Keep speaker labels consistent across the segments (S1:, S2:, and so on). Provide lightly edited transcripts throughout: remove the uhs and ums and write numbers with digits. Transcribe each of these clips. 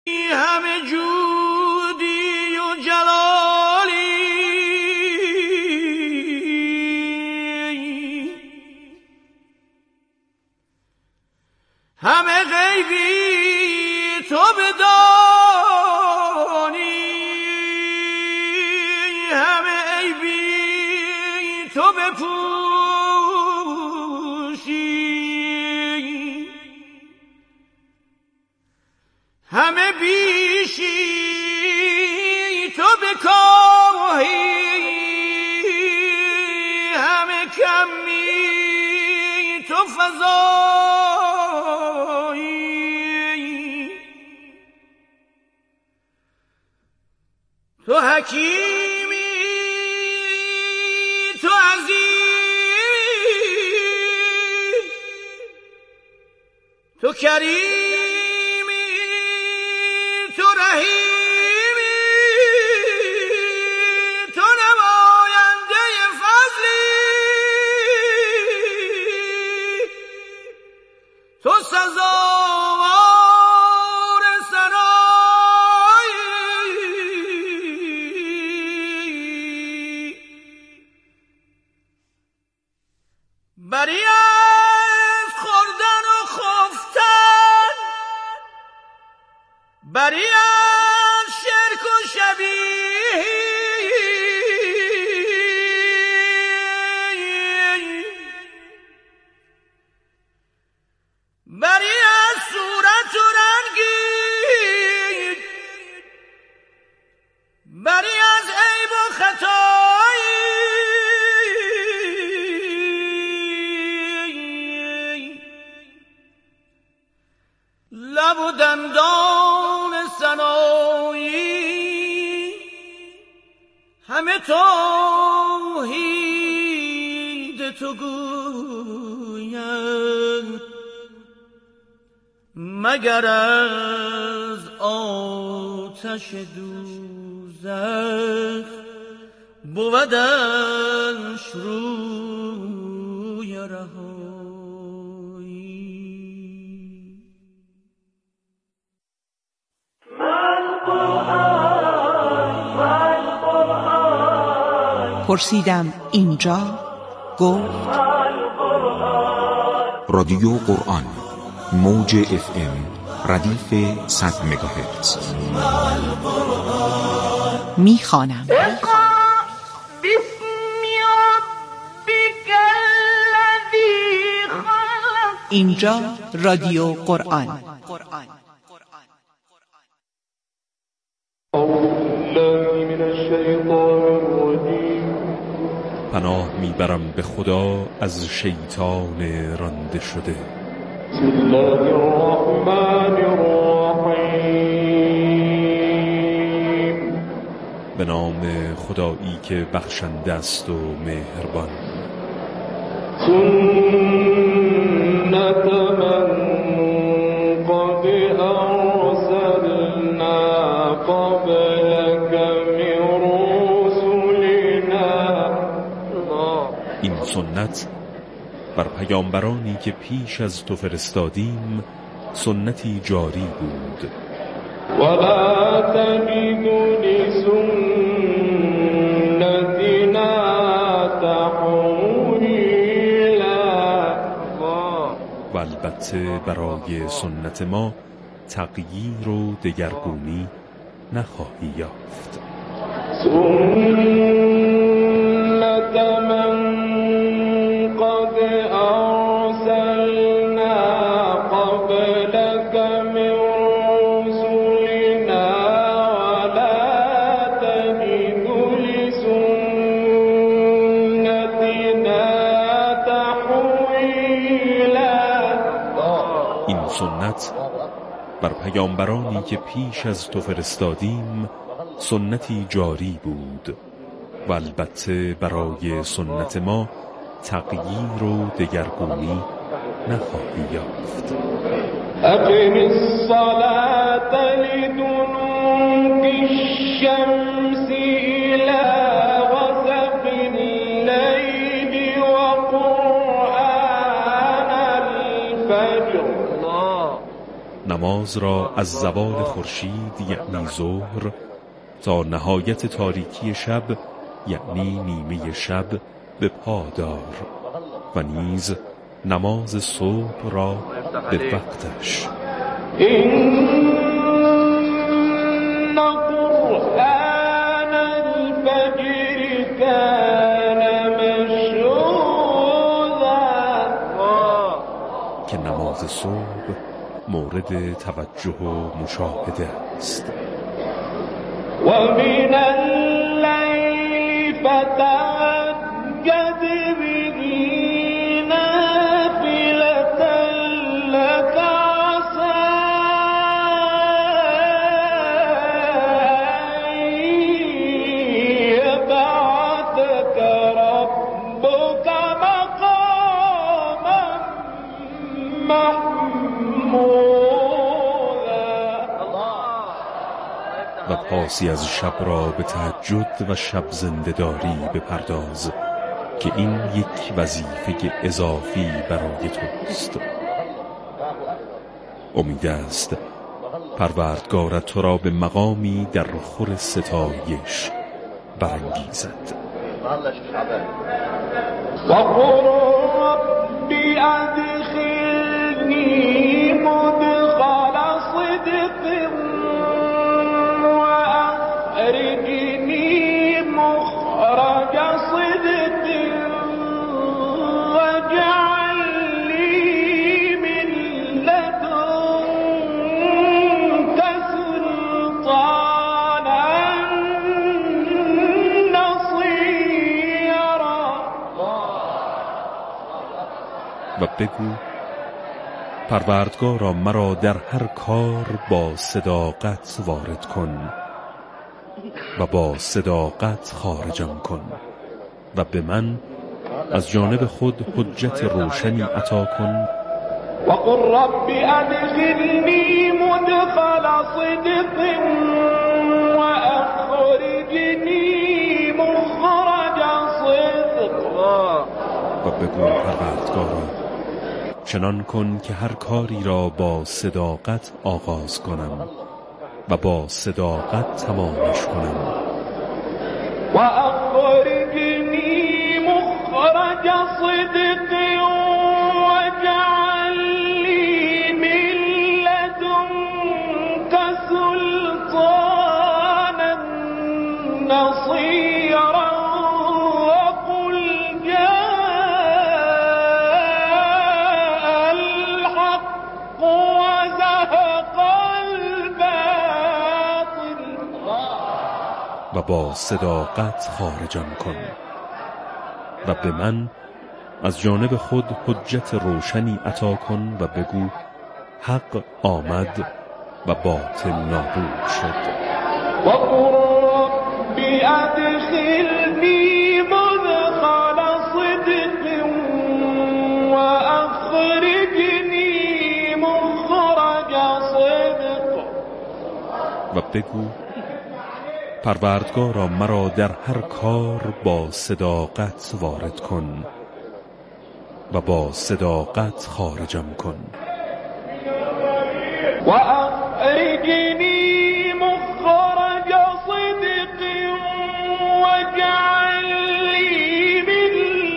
S1: همه جودی و جلالی، همه غیبی تو بدانی، همه عیبی تو بپوشی، همه بیشی تو بکاهی، همه کمی تو فزایی، تو حکیمی تو عزیز، تو کریمی تو رحیمی، تو نماینده فضلی، تو سزاوار ثنایی، بری از خوردن و خفتن، بری از شرک و شبیه، بری از صورت و رنگی، بری از عیب و خطایی، لب و دندان ثنایی، همه توحید تو گویند، مگر از آتش دوزخ بودش روی رهایی.
S2: پرسیدم اینجا، گفت
S3: رادیو قرآن، موج FM ردیف 100 مگاهرتز.
S2: میخوانم. اینجا رادیو قرآن.
S4: پناه میبرم به خدا از شیطان رانده شده.
S5: بسم الله الرحمن الرحیم.
S4: به نام خدایی که بخشنده است و مهربان.
S5: سنت من قد ارسلنا قبلك من رسلنا.
S4: این سنت بر پیامبرانی که پیش از تو فرستادیم سنتی جاری بود.
S5: ولا تجد لسنتنا تحویلا.
S4: و البته برای سنت ما تغییر و دگرگونی نخواهی یافت.
S5: سنت من قد ارسلنا قبلك من رسلنا ولا تجد لسنتنا تحویلا.
S4: این سنت بر پیامبرانی که پیش از تو فرستادیم سنتی جاری بود و البته برای سنت ما تغییر و دگرگونی نخواهی یافت.
S5: اقم الصلاة لدلوک الشمس الى غسق الليل وقرآن الفجر.
S4: نماز را از زوال خورشید یعنی ظهر تا نهایت تاریکی شب یعنی نیمه شب به پا دار و نیز نماز صبح را به وقتش.
S5: این قرآن الفجر کان مشهودا
S4: که نماز صبح مورد توجه و مشاهده است.
S5: و من اللیل فتهجد به نافلة لك عسى أن يبعثك ربك مقاما محمودا.
S4: و پاسی از شب را به تهجد و شب زنده‌داری بپرداز که این یک وظیفه اضافی برای توست. امید است پروردگارت تو را به مقامی در خور ستایش برانگیزد.
S5: وقل رب ادخلنی مدخل صدق واخرجنی مخرج صدق واجعل لی من لدنک سلطانا نصیرا.
S4: و بگو پروردگارا مرا در هر کار با صداقت وارد کن و با صداقت خارجم کن و به من از جانب خود حجت روشنی عطا کن.
S5: وقل رب ادخلنی مدخل صدق واخرجنی مخرج صدق.
S4: و بگو پروردگارا چنان کن که هر کاری را با صداقت آغاز کنم و با صداقت تمامش کنم.
S5: واخرجنی مخرج صدق واجعل لی من لدنک سلطانا نصیرا. وقل جاء الحق وزهق الباطل.
S4: و با صداقت خارجم کن و به من از جانب خود حجت روشنی عطا کن و بگو حق آمد و باطل نابود شد.
S5: وقل رب ادخلنی مدخل صدق واخرجنی مخرج صدق.
S4: و بگو پروردگارا مرا در هر کار با صداقت وارد کن و با صداقت خارجم کن.
S5: واخرجنی مخرج صدق واجعل لی من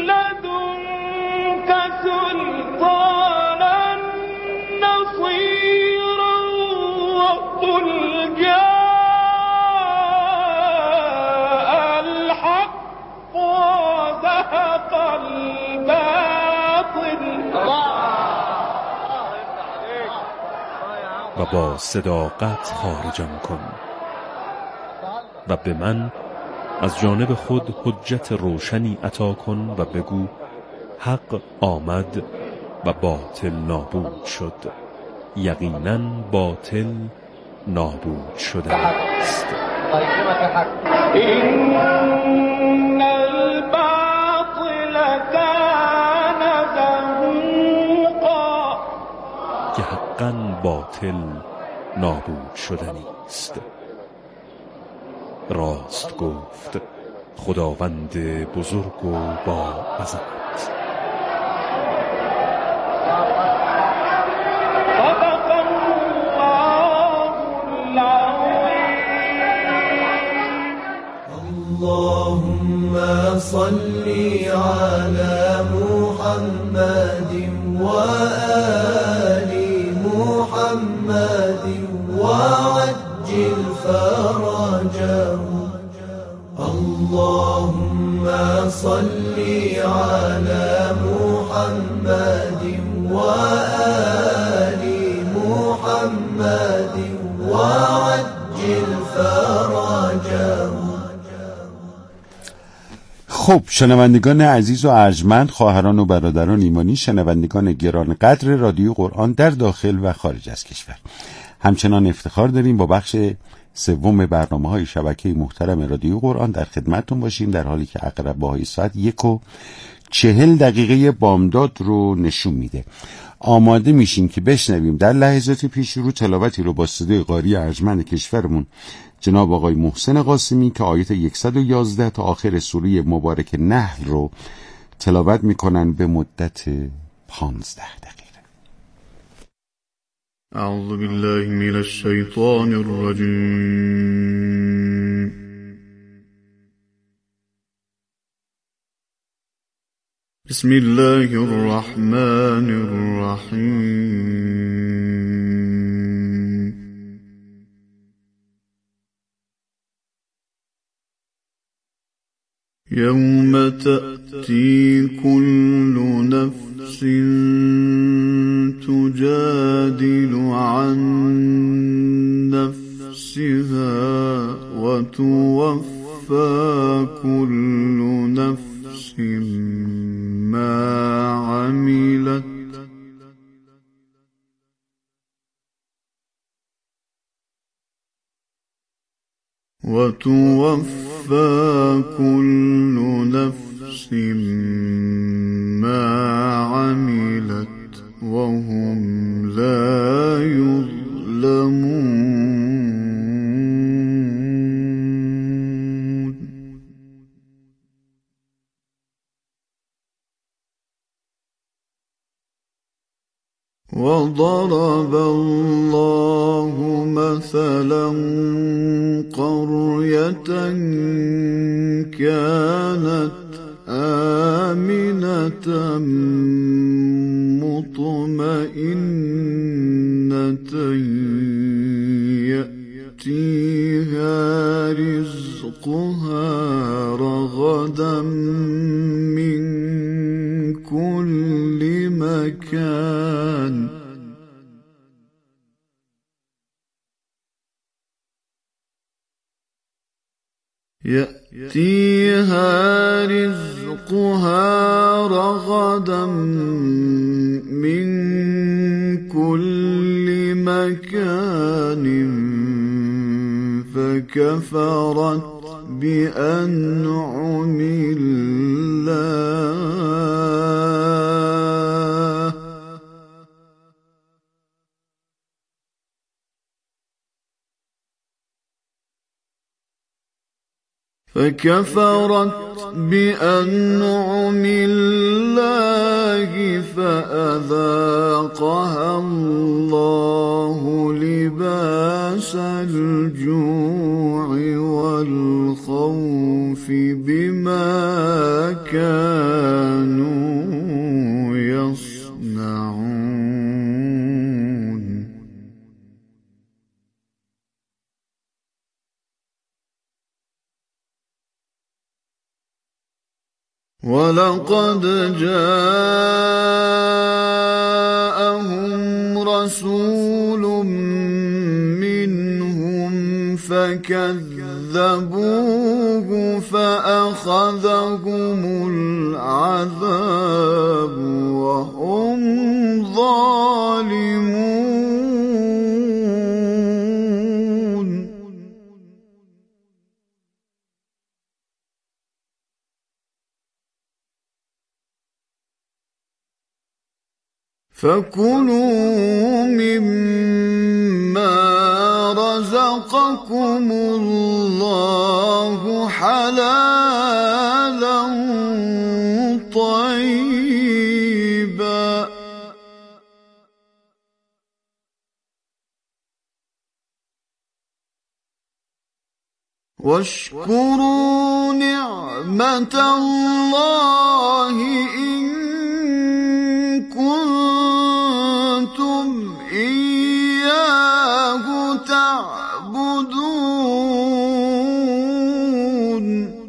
S5: لدنک سلطانا نصیرا. وقل جاء الحق وزهق الباطل.
S4: و با صداقت خارجم کن و به من از جانب خود حجت روشنی عطا کن و بگو حق آمد و باطل نابود شد. یقینا باطل نابود شده است.
S5: این الباطل کان زهوقا.
S4: که حقا باطل نابود شدنی است. راست گفت خداوند بزرگ و با عظمت.
S5: صدق الله
S6: اللهم صل على محمد وآل محمد وعجل فرجهم. اللهم صل على محمد وآل محمد وعجل فرجهم.
S7: خب شنوندگان عزیز و ارجمند، خواهران و برادران ایمانی، شنوندگان گرانقدر رادیو قرآن در داخل و خارج از کشور، همچنان افتخار داریم با بخش سوم برنامه‌های شبکه محترم رادیو قرآن در خدمتتون باشیم، در حالی که عقربه‌های ساعت 1:40 بامداد رو نشون میده. آماده میشیم که بشنویم در لحظات پیش رو تلاوتی رو با صدای قاری ارجمند کشورمون جناب آقای محسن قاسمی که آیت 111 تا آخر سوره مبارک نحل رو تلاوت میکنن به مدت 15 دقیقه.
S8: اعوذ بالله من الشیطان الرجیم. بسم الله الرحمن الرحیم. یوم تأتی كل نفس تجادل عن نفسها وتوفى كل نفس ما عملت كل نفس ما عملت وهم لا يظلمون. وضرب الله مثلا قرية كانت آمنة مطمئنة يأتيها رزقها رغدا من كل مكان فكفرت بأنعم الله فأذاقها الله لباس الجوع والخوف بما كانوا يصنعون. ولقد جاءهم رسول منهم فكذبوه فأخذهم العذاب وهم ظالمون. فكلوا مما رزقكم الله حلالا طيبا واشكروا نعمة الله إن كنتم إياه تعبدون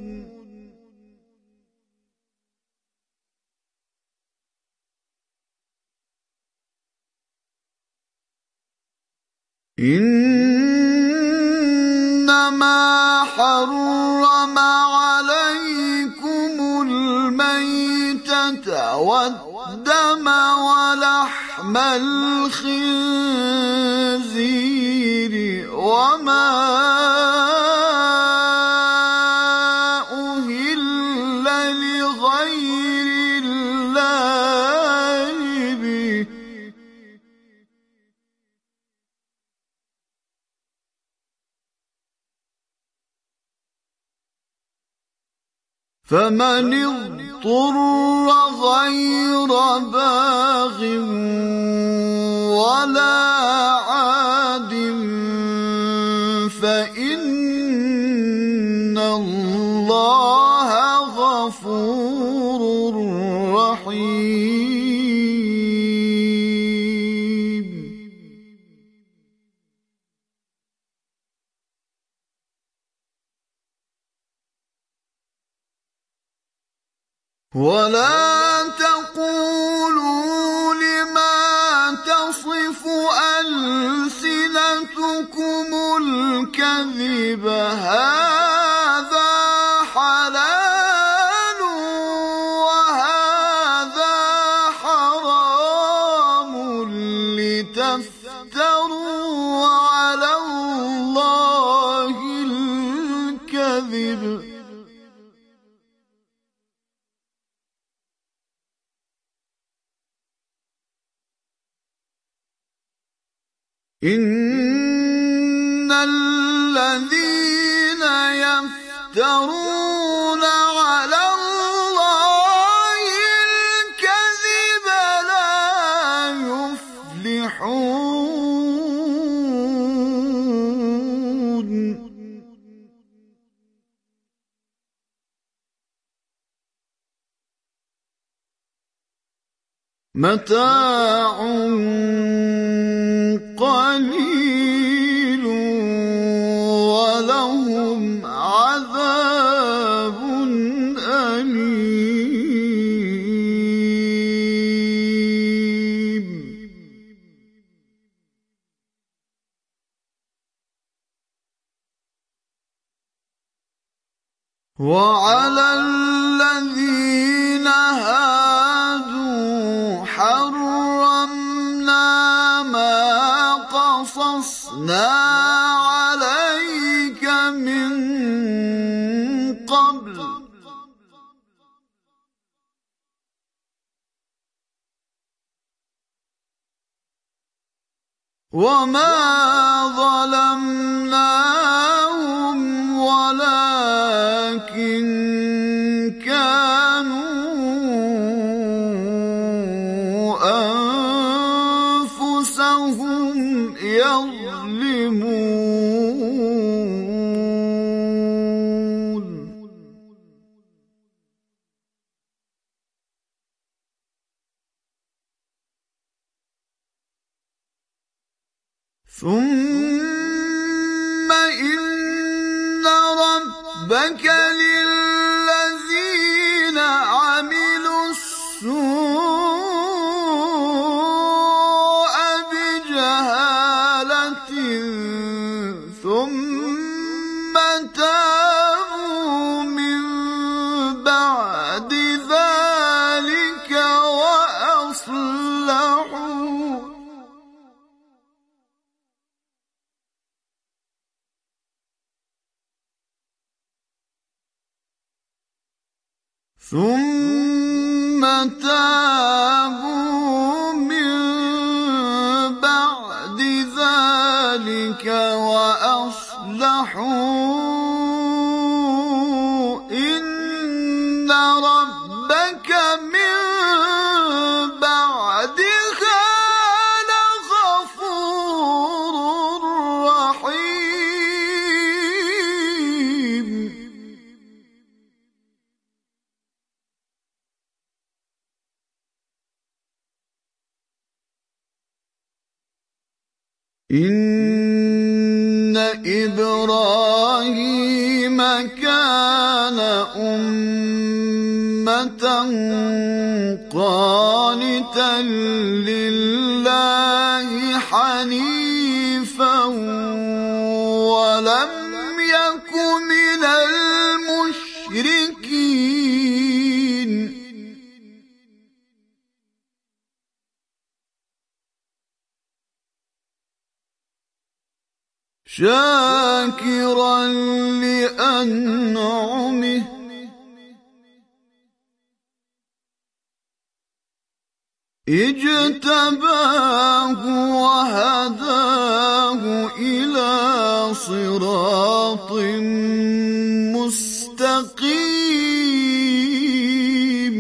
S8: إنما حرم عليكم الميتة والدم ولحم الخنزير وما أهل لغير الله به فمن اضطر غير باغ ولا عاد فإن الله غفور رحيم ولا تقولوا لما تصف ألسنتكم الكذب هذا حلال وهذا حرام لتفتروا على الله الكذب إن الذين يفترون على الله الكذب لا يفلحون متاع قليل ولهم عذاب أليم وعلى الذين هادوا حرمنا ما قصصنا عليك من قبل وما ظلمناهم ولكن كانوا أنفسهم يظلمون ثم إن ربك للذين عملوا السوء بجهالة ثم تابوا من بعد ذلك وأصلحوا ثم تابوا من بعد ذلك وأصلحوا إن ربك من بعدها لغفور رحيم إن إبراهيم كان أمة قانتا لله حنيفا ولم يك من المشركين شاكرا لأنعمه اجتباه وهداه إلى صراط مستقيم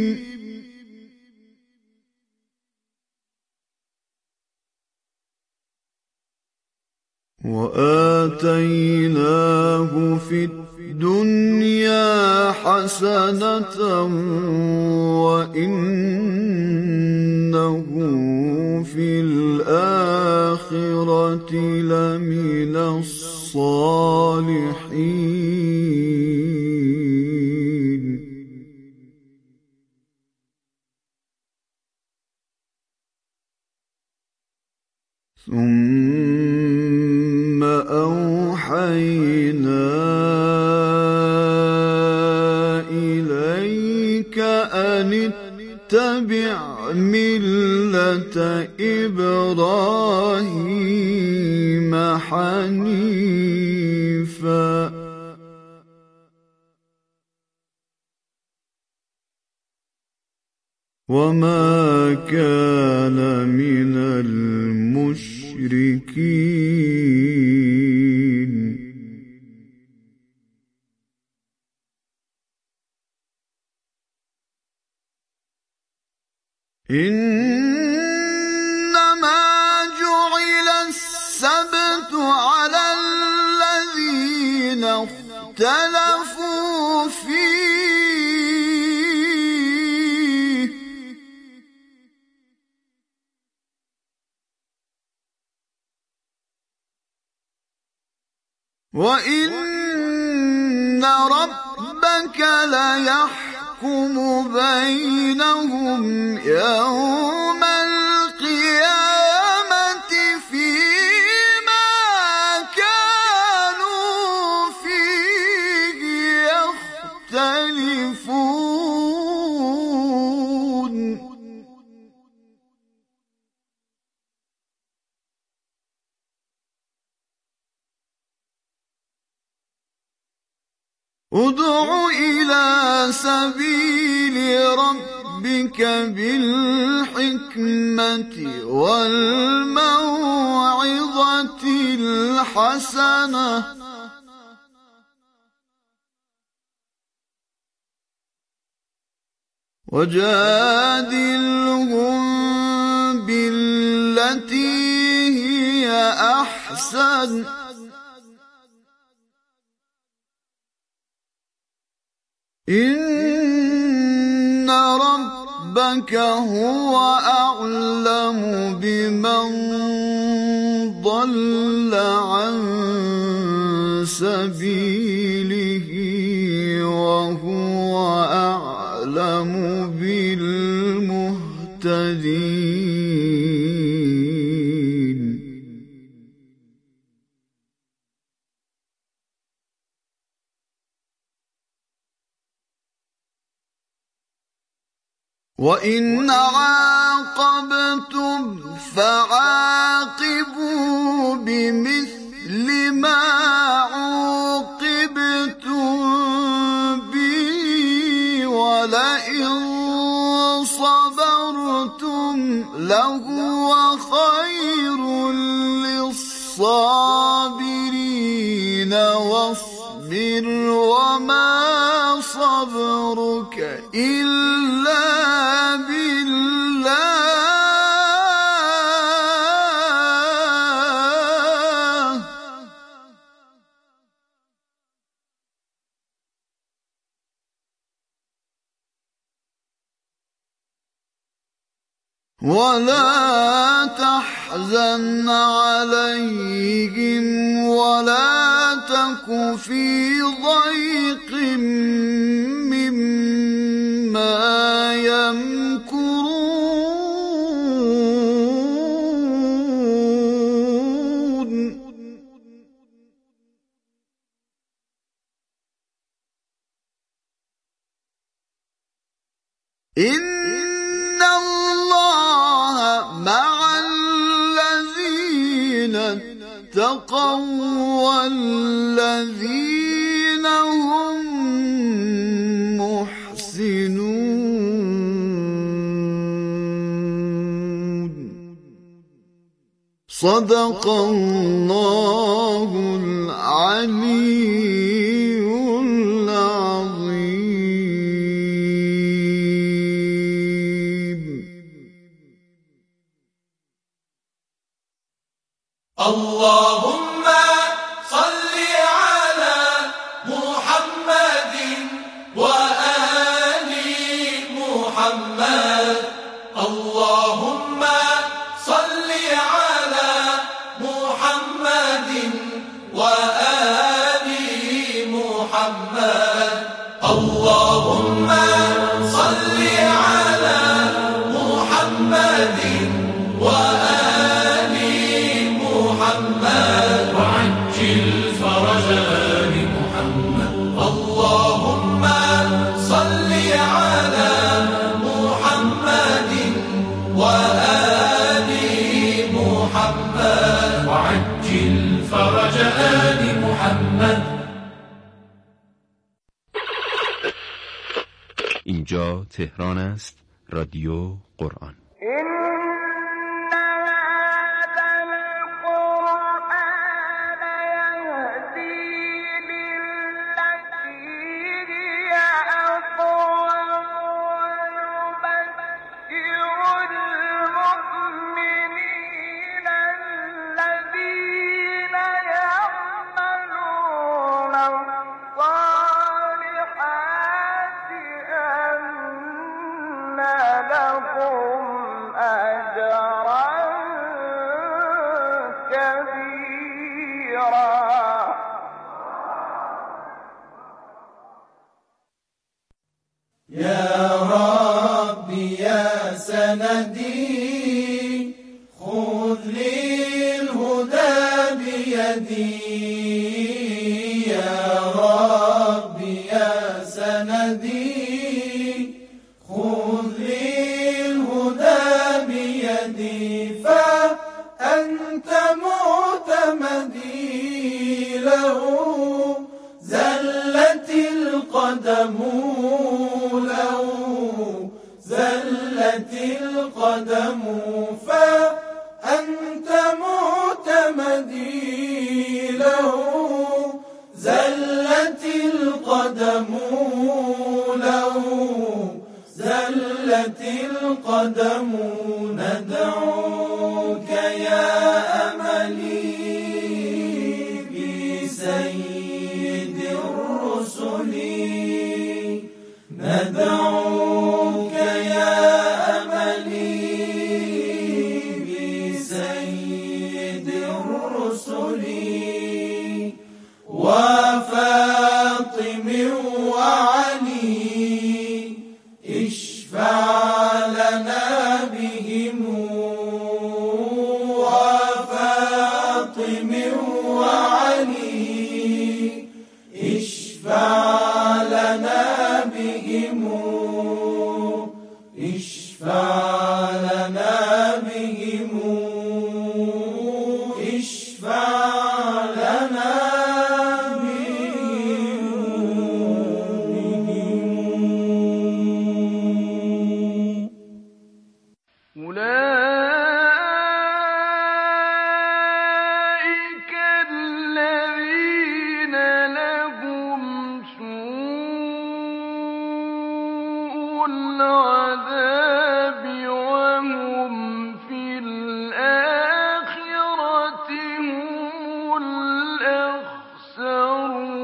S8: وآتيناه في الدنيا حسنة وإنه في الآخرة لمن الصالحين ثم أوحينا إليك أن اتبع ملة إبراهيم حنيفا وما كان من المشركين إنما جعل السبت على الذين اختلفوا فيه وإن ربك ليحكم بينهم يوم القيامة فيما كانوا فيه يختلفون ادع إلى سبيل ربك بالحكمة والموعظة الحسنة وجادلهم بالتي هي أحسن إن ربك هو أعلم بمن ضل عن سبيله وهو أعلم بالمهتدين وإن عاقبتم فعاقبوا بمثل ما عوقبتم به ولئن صبرتم لهو خير للصابرين واصبر وما صبرك إلا بالله ولا تحزن عليهم ولا تك في ضيق مما يمكرون إن الله مع الذين اتقوا والذين هم محسنون. صدق الله العلي العظيم.
S1: اللهم صل على محمد وآل محمد. اللهم صل على محمد وآل محمد. اللهم صل على محمد وآل محمد وعجل فرجا لمحمد. اللهم صل على محمد وآل محمد وعجل فرجا لمحمد.
S3: اینجا تهران است، رادیو قرآن.
S6: يا ربي يا سندي خذ لي الهدى بيدي. يا ربي يا سندي خذ لي الهدى بيدي. فأنت معتمدي له زلت القدم زلت القدم. فأنت معتمدي له زلت القدم زلت القدم. ندعوك يا أملي بسيد الرسل. ندعوك